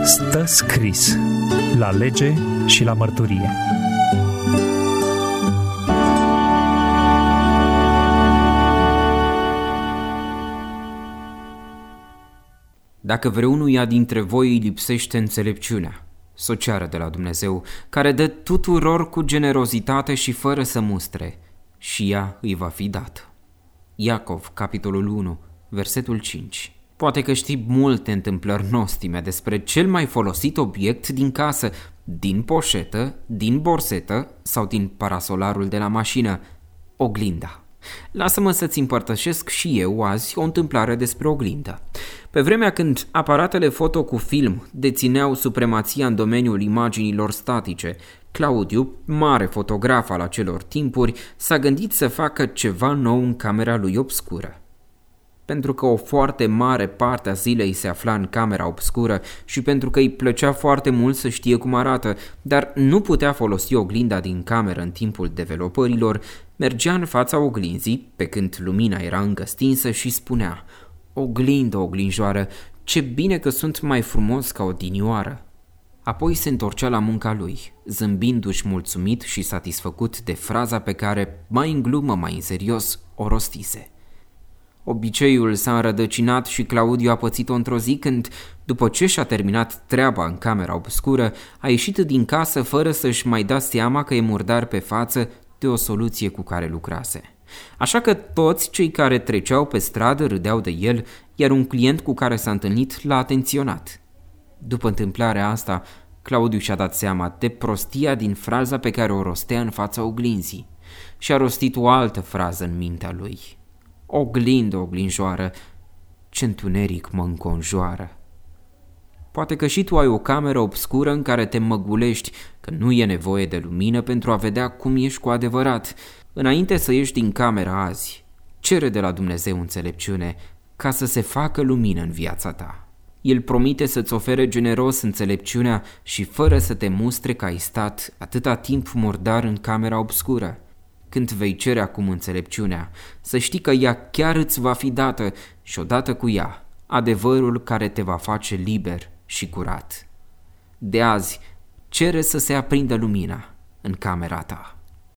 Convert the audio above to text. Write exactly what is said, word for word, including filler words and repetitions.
Stă scris la lege și la mărturie. Dacă vreunuia dintre voi îi lipsește înțelepciunea, s-o ceară de la Dumnezeu, care dă tuturor cu generozitate și fără să mustre, și ea îi va fi dată. Iacov, capitolul unu, versetul cinci. Poate că știi multe întâmplări nostime despre cel mai folosit obiect din casă, din poșetă, din borsetă sau din parasolarul de la mașină, oglinda. Lasă-mă să-ți împărtășesc și eu azi o întâmplare despre oglindă. Pe vremea când aparatele foto cu film dețineau supremația în domeniul imaginilor statice, Claudiu, mare fotograf al acelor timpuri, s-a gândit să facă ceva nou în camera lui obscură. Pentru că o foarte mare parte a zilei se afla în camera obscură și pentru că îi plăcea foarte mult să știe cum arată, dar nu putea folosi oglinda din cameră în timpul developărilor, mergea în fața oglinzii, pe când lumina era încă stinsă, și spunea: "Oglindă, oglinjoară, ce bine că sunt mai frumos ca odinioară." Apoi se întorcea la munca lui, zâmbindu-și mulțumit și satisfăcut de fraza pe care, mai în glumă, mai în serios, o rostise. Obiceiul s-a înrădăcinat și Claudiu a pățit-o într-o zi când, după ce și-a terminat treaba în camera obscură, a ieșit din casă fără să-și mai da seama că e murdar pe față de o soluție cu care lucrase. Așa că toți cei care treceau pe stradă râdeau de el, iar un client cu care s-a întâlnit l-a atenționat. După întâmplarea asta, Claudiu și-a dat seama de prostia din fraza pe care o rostea în fața oglinzii și a rostit o altă frază în mintea lui: "Oglindă, oglinjoară, ce întuneric mă înconjoară." Poate că și tu ai o cameră obscură în care te măgulești că nu e nevoie de lumină pentru a vedea cum ești cu adevărat. Înainte să ieși din camera azi, cere de la Dumnezeu înțelepciune ca să se facă lumină în viața ta. El promite să-ți ofere generos înțelepciunea și fără să te mustre că ai stat atâta timp murdar în camera obscură. Când vei cere acum înțelepciunea, să știi că ea chiar îți va fi dată și odată cu ea, adevărul care te va face liber și curat. De azi, cere să se aprindă lumina în camera ta.